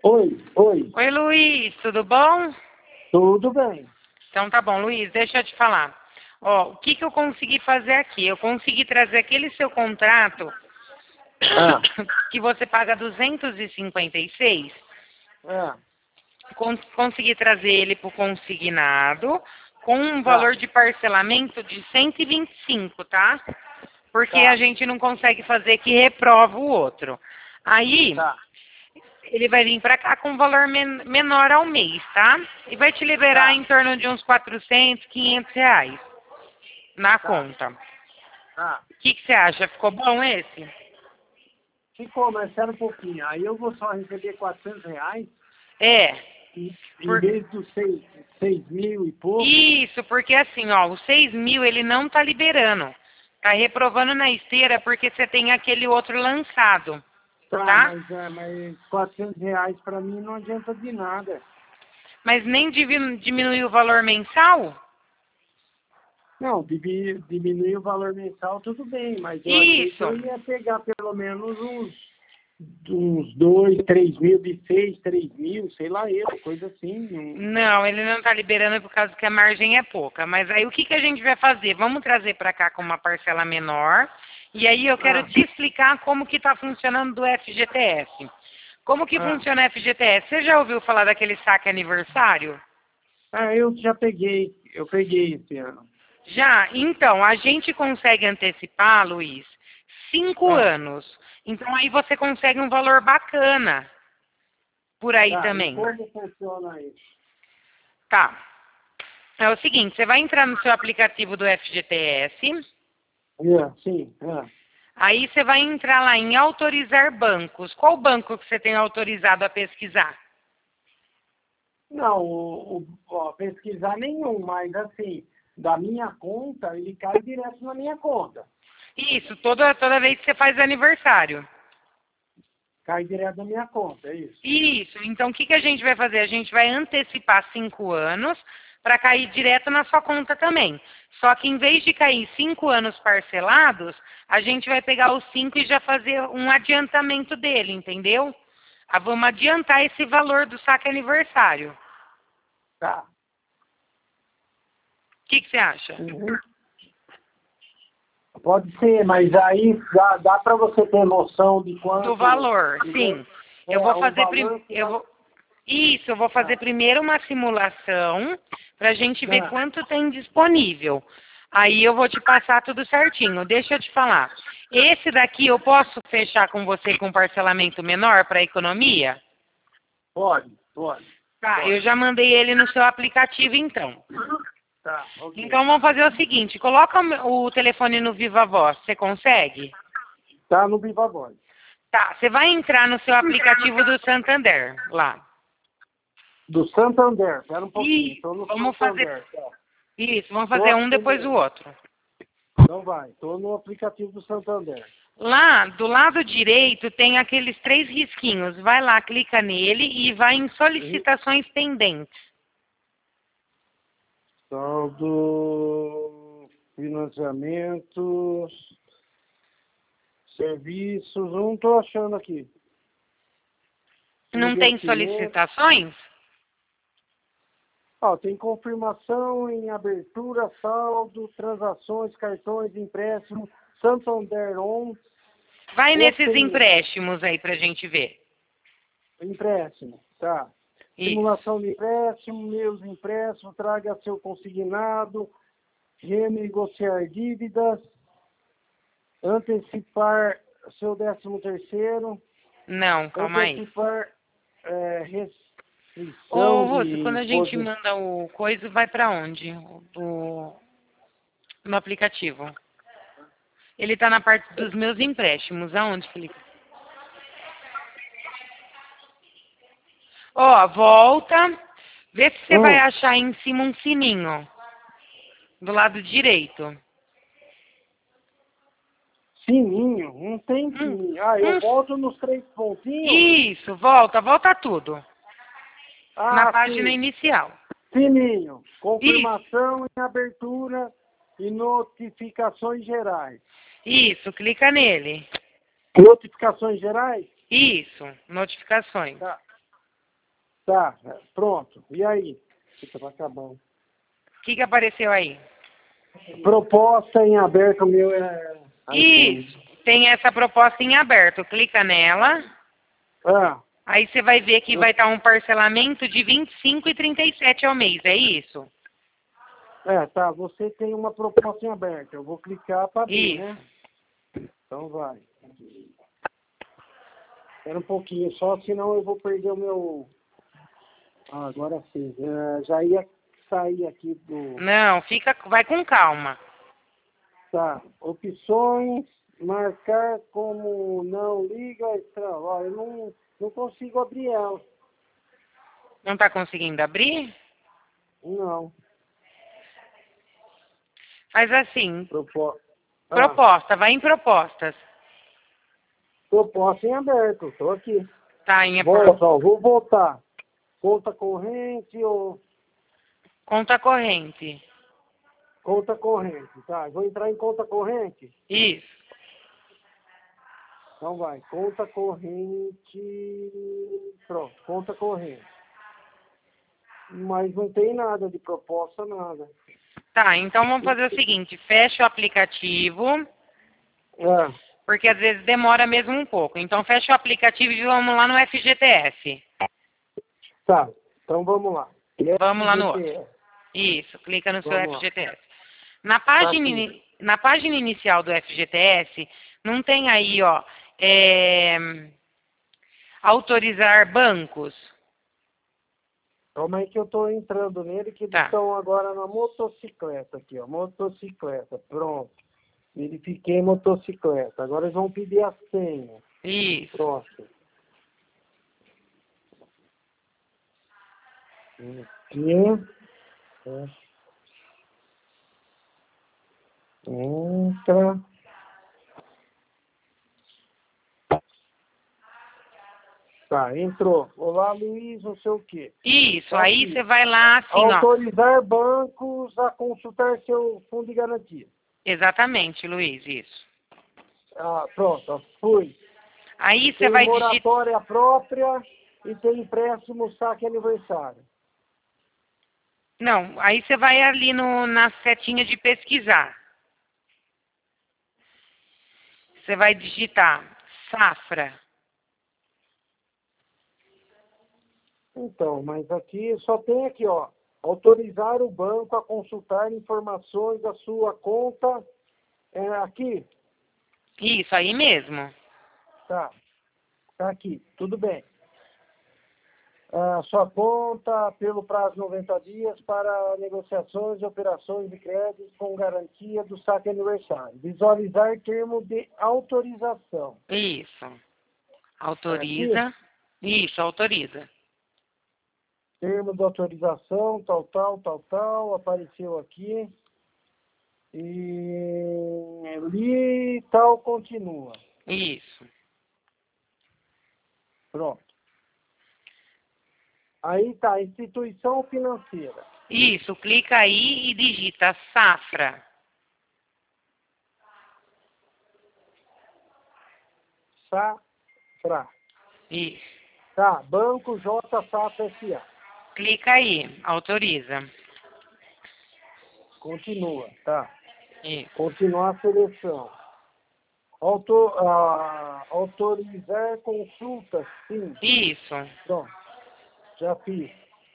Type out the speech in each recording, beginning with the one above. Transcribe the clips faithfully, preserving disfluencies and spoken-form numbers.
Oi, oi. Oi, Luiz, tudo bom? Tudo bem. Então tá bom, Luiz, deixa eu te falar. Ó, o que que eu consegui fazer aqui? Eu consegui trazer aquele seu contrato Ah, que você paga duzentos e cinquenta e seis, ah, con consegui trazer ele para o consignado com um tá, valor de parcelamento de cento e vinte e cinco, tá? Porque a tá, gente não consegue fazer que reprova o outro. Aí, tá, ele vai vir para cá com um valor men menor ao mês, tá? E vai te liberar tá, em torno de uns quatrocentos, quinhentos reais na tá, conta. O tá. que que você acha? Ficou bom esse? Ficou, mas espera um pouquinho. Aí eu vou só receber quatrocentos reais É. em, em Por... vez dos seis, seis mil e pouco. Isso, porque assim, ó, os seis mil ele não tá liberando. Tá reprovando na esteira porque você tem aquele outro lançado, Tá, tá? mas, é, mas quatrocentos reais para mim não adianta de nada. Mas nem divi- diminuiu o valor mensal? Não, divi- diminuir o valor mensal, tudo bem, mas eu achei que Isso. eu ia pegar pelo menos uns, uns dois, três mil, de seis, três mil, sei lá eu, coisa assim. não- Não, ele não está liberando por causa que a margem é pouca. Mas aí o que, que a gente vai fazer? Vamos trazer para cá com uma parcela menor. E aí eu quero Ah, te explicar como que está funcionando do F G T S. Como que ah. funciona o F G T S? Você já ouviu falar daquele saque aniversário? Ah, eu já peguei, eu peguei esse ano. Já? Então, a gente consegue antecipar, Luiz, cinco Ah, anos. Então aí você consegue um valor bacana por aí tá, e também. como funciona isso? Tá. É o seguinte, você vai entrar no seu aplicativo do F G T S. É, sim, é. Aí você vai entrar lá em autorizar bancos. Qual banco que você tem autorizado a pesquisar? Não, o, o- ó, pesquisar nenhum, mas assim, da minha conta, ele cai direto na minha conta. Isso, toda, toda vez que você faz aniversário. Cai direto na minha conta, é isso. Isso, então o que, que a gente vai fazer? A gente vai antecipar cinco anos para cair direto na sua conta também. Só que em vez de cair cinco anos parcelados, a gente vai pegar os cinco e já fazer um adiantamento dele, entendeu? Ah, vamos adiantar esse valor do saque aniversário. Tá. O que, que você acha? Uhum. Pode ser, mas aí dá, dá para você ter noção de quanto. Do valor, Entendeu? sim. Eu É, vou o fazer prim... valor que eu vai. vou... Isso, eu vou fazer Tá, primeiro uma simulação para a gente ver tá, quanto tem disponível. Aí eu vou te passar tudo certinho. Deixa eu te falar. Esse daqui eu posso fechar com você com parcelamento menor para economia? pode, pode, Tá, eu pode. já mandei ele no seu aplicativo então. Tá, ok. Então vamos fazer o seguinte, coloca o telefone no Viva Voz, você consegue? Tá no Viva Voz. Tá, você vai entrar no seu aplicativo do Santander, lá. Do Santander, espera um pouquinho. E Estou no vamos fazer Santander. Tá. isso, vamos Tô fazer aqui um depois mesmo. do outro. Então vai, estou no aplicativo do Santander. Lá, do lado direito, tem aqueles três risquinhos. Vai lá, clica nele e vai em solicitações pendentes. Saldo, financiamentos, serviços, não estou achando aqui. Não tem Investimento. solicitações? Ó, tem confirmação em abertura, saldo, transações, cartões, empréstimo, Santander On, Vai nesses obter empréstimos aí pra gente ver. empréstimo, tá. Isso. Simulação de empréstimo, meus empréstimos, traga seu consignado, renegociar dívidas, antecipar seu décimo terceiro, Não, calma aí. antecipar é, Ô, restrição Russo, de quando a gente imposto. manda o coisa, vai pra onde? O, no aplicativo. Ele tá na parte dos meus empréstimos. Aonde, Felipe? Ó, volta. Vê se você vai Hum, achar em cima um sininho. Do lado direito. sininho, não tem Hum, sininho. Ah, eu hum, volto nos três pontinhos? isso, volta, volta tudo. Na Ah, página sim, inicial. sininho, Isso, confirmação em abertura e notificações gerais. isso, clica nele. Notificações gerais? Isso, notificações. Tá. Tá, pronto. E aí? Fica pra acabar. O que, que apareceu aí? Proposta em aberto, o meu é... Isso. Tem essa proposta em aberto. Clica nela. Ah, Aí você vai ver que vai estar um parcelamento de vinte e cinco e trinta e sete ao mês. É isso? é, tá. Você tem uma proposta em aberto. Eu vou clicar para abrir, Isso. né? Então vai. Espera um pouquinho só, senão eu vou perder o meu... Ah, agora sim. É, já ia sair aqui do... Não, fica, vai com calma. Tá. Opções, marcar como não liga, extra. Ó, eu não, não consigo abrir ela. Não está conseguindo abrir? Não. Faz assim. Propo... Ah, Proposta, vai em propostas. proposta em aberto. Estou aqui. Tá, em Volta, ó, vou voltar. Conta corrente ou... conta corrente. Conta corrente, tá? Vou entrar em conta corrente? Isso. Então vai, conta corrente... Pronto, conta corrente. Mas não tem nada de proposta, nada. Tá, então vamos fazer o seguinte, fecha o aplicativo, É, porque às vezes demora mesmo um pouco. Então fecha o aplicativo e vamos lá no F G T S. tá, então vamos lá. Vamos lá no F G T S. outro. Isso, clica no seu Vamos lá. F G T S. Na página, ini- na página inicial do F G T S, não tem aí, ó, é, autorizar bancos? Calma aí que eu estou entrando nele, que eles Tá. estão agora na motocicleta aqui, ó. Motocicleta, pronto. Verifiquei motocicleta. Agora eles vão pedir a senha. Isso. Próximo. Aqui. É. Entra. Tá, entrou. Olá, Luiz, não sei o quê. Isso, Tá aí aqui. você vai lá assim, ó. Autorizar bancos a consultar seu fundo de garantia. Exatamente, Luiz, isso. Ah, pronto, ó, fui. Aí você Tem vai digitar. moratória própria e tem empréstimo saque aniversário. Não, aí você vai ali no, na setinha de pesquisar. Você vai digitar safra. Então, mas aqui só tem aqui, ó. Autorizar o banco a consultar informações da sua conta. É, aqui, Isso, aí mesmo. tá. Tá aqui, tudo bem. Ah, sua conta pelo prazo de noventa dias para negociações e operações de crédito com garantia do saque aniversário. Visualizar termo de autorização. Isso. Autoriza. Isso, autoriza. Termo de autorização, tal, tal, tal, tal, apareceu aqui. E li tal, continua. Isso. Pronto. Aí tá, instituição financeira. Isso, clica aí e digita safra. Safra. Isso. Tá, Banco J Safra S A. Clica aí, autoriza. Continua, tá. Isso. Continuar a seleção. Auto, ah, autorizar consulta, sim. Isso. Pronto. Já fiz.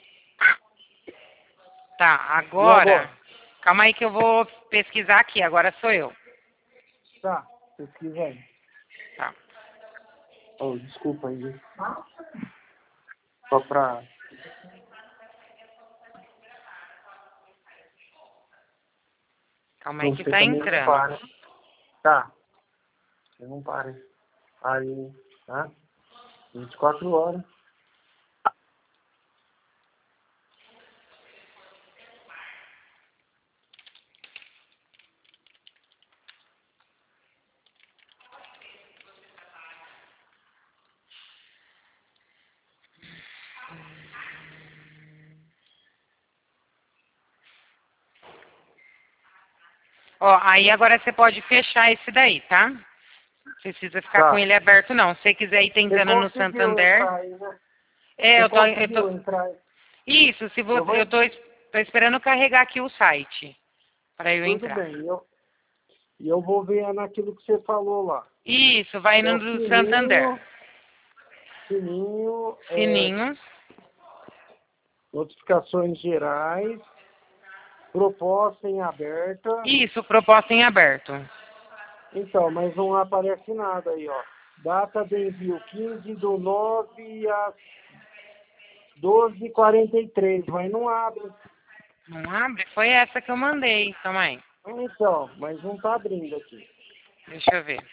Tá, E agora. agora? Calma aí que eu vou pesquisar aqui, agora sou eu. Tá, pesquisa aí. Tá. Oh, desculpa aí. Só pra... Calma aí Não, que você tá também não entrando. para. Tá. Você não para. Aí, tá? vinte e quatro horas. Ó, aí agora você pode fechar esse daí, tá? Não precisa ficar Tá. com ele aberto, não. Se você quiser ir Você tentando no conseguiu Santander. entrar aí, né? É, Você eu tô, eu conseguiu tô... entrar? Isso, se você, Eu vou... eu tô, es- tô esperando carregar aqui o site para eu Tudo entrar. bem. Eu, e eu vou ver naquilo que você falou lá. Isso, vai É no o do Santander. sininho, sininho, é, Sininho. notificações gerais, proposta em aberta. Isso, proposta em aberto. Então, mas não aparece nada aí, ó. Data de envio quinze do nove às doze e quarenta e três, mas não abre. Não abre? Foi essa que eu mandei. Calma aí. Então, mas não tá abrindo aqui. Deixa eu ver.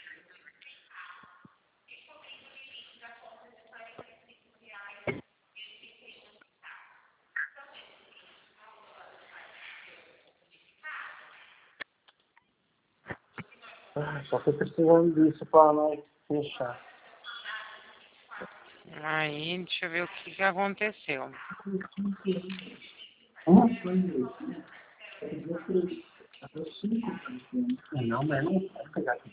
Ah, só tô precisando disso para nós fechar. Aí, deixa eu ver o que, que aconteceu. Não, mas não pode pegar aqui.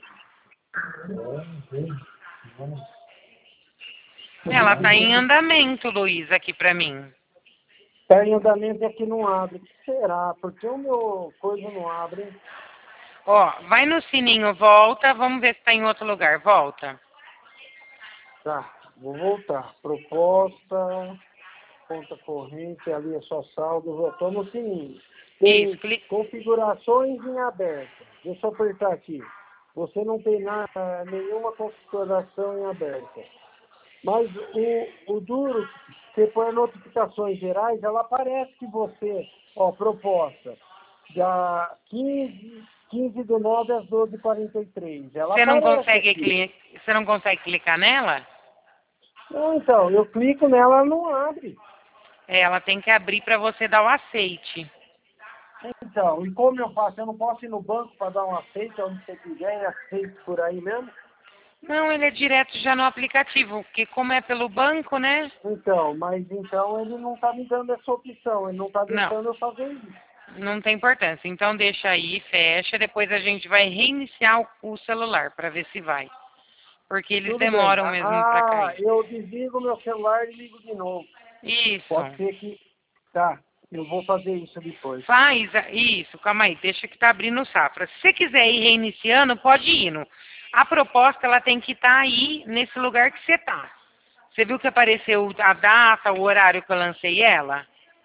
Ela tá em andamento, Luiz, aqui pra mim. Tá em andamento e aqui não abre. O que será? Porque o meu coisa não abre. Ó, vai no sininho, volta. Vamos ver se tá em outro lugar. Volta. Tá, vou voltar. Proposta, conta corrente, ali é só saldo, eu tô no sininho. Isso, Tem clica. configurações em aberto. Deixa eu apertar aqui. Você não tem nada, nenhuma configuração em aberto. Mas o, o duro, você põe notificações gerais, ela aparece que você, ó, proposta, da quinze, quinze do nove às doze e quarenta e três. Ela Você não aparece consegue aqui. clicar, você não consegue clicar nela? Não, então, eu clico nela, ela não abre. É, ela tem que abrir para você dar o aceite. Então, e como eu faço? Eu não posso ir no banco para dar um aceite onde você quiser e aceite por aí mesmo? Não, ele é direto já no aplicativo, porque como é pelo banco, né? Então, mas então ele não está me dando essa opção, ele não está Não, deixando eu fazer isso. não tem importância. Então deixa aí, fecha, depois a gente vai reiniciar o, o celular para ver se vai. Porque eles Tudo bem. demoram mesmo para Ah, cair. eu desligo meu celular e ligo de novo. Isso. Pode ser que... Tá, eu vou fazer isso depois. Faz a- isso, calma aí, deixa que tá abrindo o Safra. Se você quiser ir reiniciando, pode ir indo. A proposta ela tem que estar aí nesse lugar que você tá. Você viu que apareceu a data, o horário que eu lancei ela?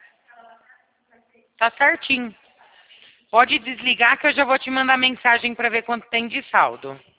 Tá certinho. Pode desligar que eu já vou te mandar mensagem para ver quanto tem de saldo.